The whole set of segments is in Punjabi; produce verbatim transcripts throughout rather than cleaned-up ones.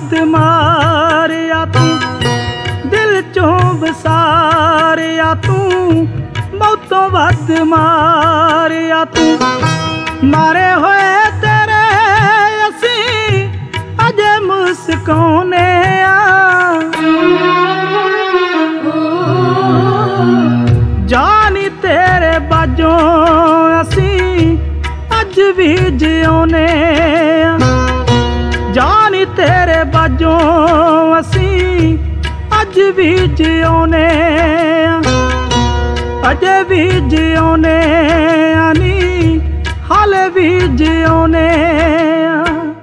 ਵੱਧ ਮਾਰਿਆ ਤੂੰ, ਦਿਲ ਚੋਂ ਵਸਾਰਿਆ ਤੂੰ, ਮੌਤੋਂ ਵੱਧ ਮਾਰਿਆ ਤੂੰ। ਮਾਰੇ ਹੋਏ ਤੇਰੇ ਅਸੀਂ ਅਜੇ ਮੁਸਕਾਉਨੇ ਆ, ਜਾਨੀ ਤੇਰੇ ਬਾਝੋਂ ਅਸੀਂ ਅੱਜ ਵੀ ਜਿਉਨੇ ਆ, ਜਾਨੀ ਤੇਰੇ ਬਾਝੋਂ ਅਸੀਂ ਅੱਜ ਵੀ ਜਿਉਨੇ ਆ, ਅਜੇ ਵੀ ਜਿਉਨੇ ਆ ਨੀ ਹਾਲੇ ਵੀ ਜਿਉਨੇ ਆ।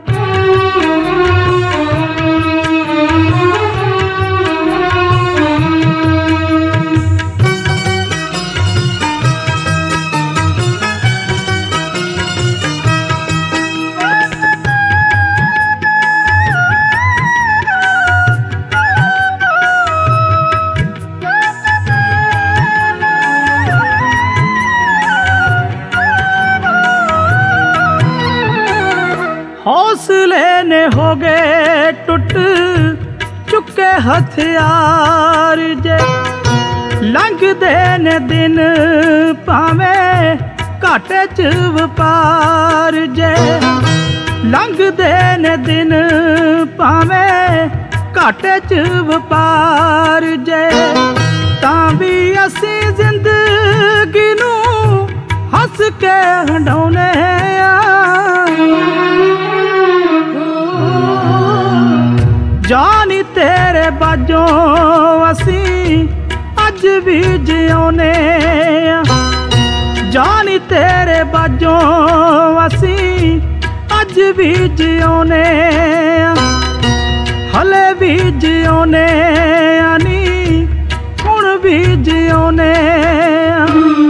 ਹੌਸਲੇ ਨੇ ਹੋ ਗਏ ਟੁੱਟ ਚੁੱਕੇ ਹਥਿਆਰ ਜੇ, ਲੰਘਦੇ ਨੇ ਦਿਨ ਭਾਵੇਂ ਘਾਟੇ ਚ ਵਪਾਰ ਜੇ, ਲੰਘਦੇ ਨੇ ਦਿਨ ਭਾਵੇਂ ਘਾਟੇ ਚ ਵਪਾਰ ਜੇ, ਤਾਂ ਵੀ ਅਸੀਂ ਜ਼ਿੰਦਗੀ ਨੂੰ ਹੱਸ ਕੇ ਹੰਡਾਉਨੇ ਆ, ਜਾਨੀ ਤੇਰੇ ਬਾਝੋਂ ਅਸੀਂ ਅੱਜ ਵੀ ਜਿਉਨੇ ਆ, ਜਾਨੀ ਤੇਰੇ ਬਾਝੋਂ ਅਸੀਂ ਅੱਜ ਵੀ ਜਿਉਨੇ ਆ, ਹਲੇ ਵੀ ਜਿਉਨੇ ਆ ਨੀ ਹੁਣ ਵੀ ਜਿਉਨੇ ਆ।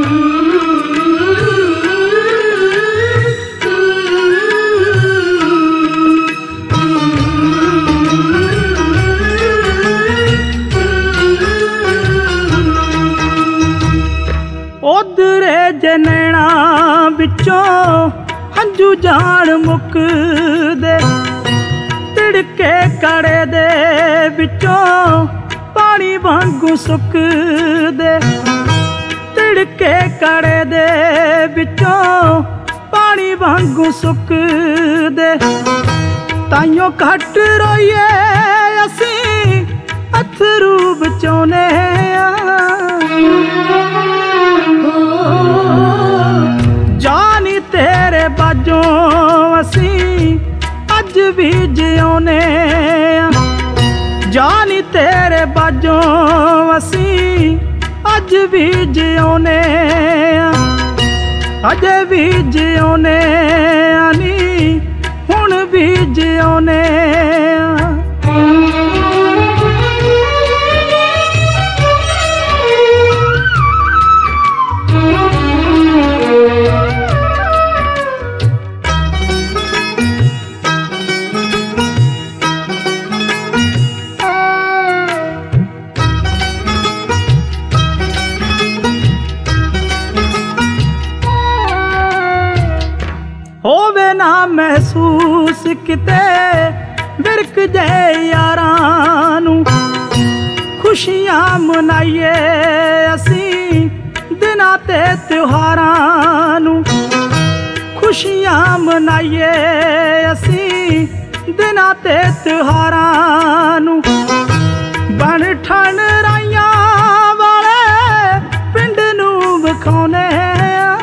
ਉਧਰੇ ਜੇ ਨੈਣਾ ਵਿੱਚੋਂ ਹੰਝੂ ਜਾਣ ਮੁੱਕਦੇ, ਤਿੜਕੇ ਕੜੇ ਦੇ ਵਿੱਚੋਂ ਪਾਣੀ ਵਾਂਗੂ ਸੁੱਕਦੇ, ਤਿੜਕੇ ਕੜੇ ਦੇ ਵਿੱਚੋਂ ਪਾਣੀ ਵਾਂਗੂ ਸੁੱਕਦੇ, ਤਾਈਓ ਘੱਟ ਰੋਈਏ ਅਸੀਂ ਅਥਰੂ ਬਚਾਉਨੇ ਆ, ਜਾਨੀ ਤੇਰੇ ਬਾਝੋਂ ਅਸੀਂ ਅੱਜ ਵੀ ਜਿਉਨੇ ਆ, ਜਾਨੀ ਤੇਰੇ ਬਾਝੋਂ ਅਸੀਂ ਅੱਜ ਵੀ ਜਿਉਨੇ ਆ, ਅਜੇ ਵੀ ਜਿਉਨੇ ਆ ਨੀ ਹੁਣ ਵੀ ਜਿਉਨੇ ਆ। ਹੋਵੇ ਨਾ ਮਹਿਸੂਸ ਕਿਤੇ ਵਿਰਕ ਜੇ ਯਾਰਾਂ ਨੂੰ, ਖੁਸ਼ੀਆਂ ਮਨਾਈਏ ਅਸੀਂ ਦਿਨਾਂ ਤੇ ਤਿਉਹਾਰਾਂ ਨੂੰ, ਖੁਸ਼ੀਆਂ ਮਨਾਈਏ ਅਸੀਂ ਦਿਨਾਂ ਤੇ ਤਿਉਹਾਰਾਂ ਨੂੰ, ਬਣ ਠਣ ਰਾਈਆਂ ਵਾਲੇ ਪਿੰਡ ਨੂੰ ਵਿਖਾਉਨੇ ਆ,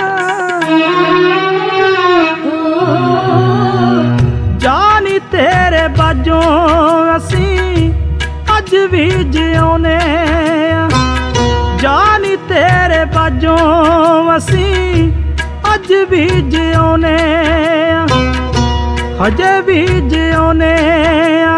ਜਾਨੀ ਤੇਰੇ ਬਾਝੋਂ ਅਸੀਂ ਅੱਜ ਵੀ ਜਿਉਨੇ ਆ, ਜਾਨੀ ਤੇਰੇ ਬਾਝੋਂ ਅਸੀਂ ਅੱਜ ਵੀ ਜਿਉਨੇ ਆ, ਹਜੇ ਵੀ ਜਿਉਨੇ